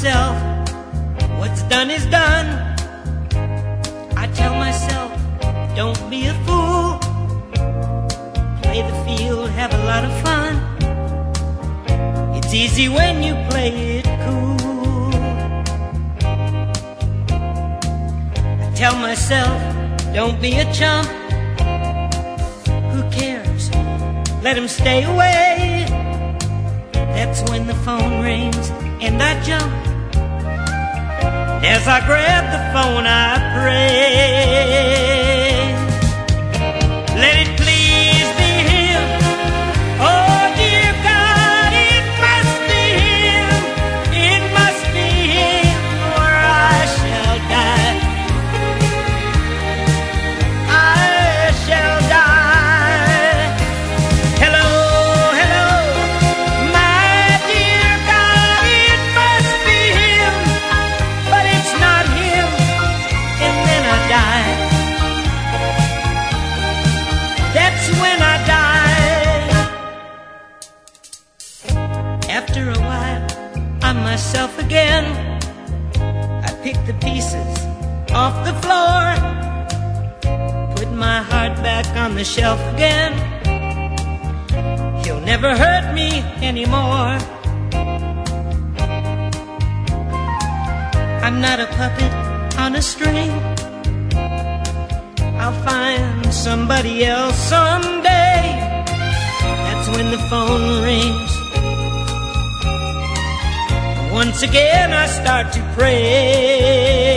myself, what's done is done. I tell myself, don't be a fool. Play the field, have a lot of fun. It's easy when you play it cool. I tell myself, don't be a chump. Who cares? Let him stay away. That's when the phone rings and I jump. As I grab the phone, I pray. Let it please be him. Oh, dear God, it must be him. It must be him, or I shall die. I shall die. Hello, hello, my dear God, it must be him, but it's not him, and then I die. That's when I die. After a while, I'm myself again. I pick the pieces off the floor, put my heart back on the shelf again. He'll never hurt me anymore. I'm not a puppet on a string. I'll find somebody else someday. That's when the phone rings. Once again I start to pray.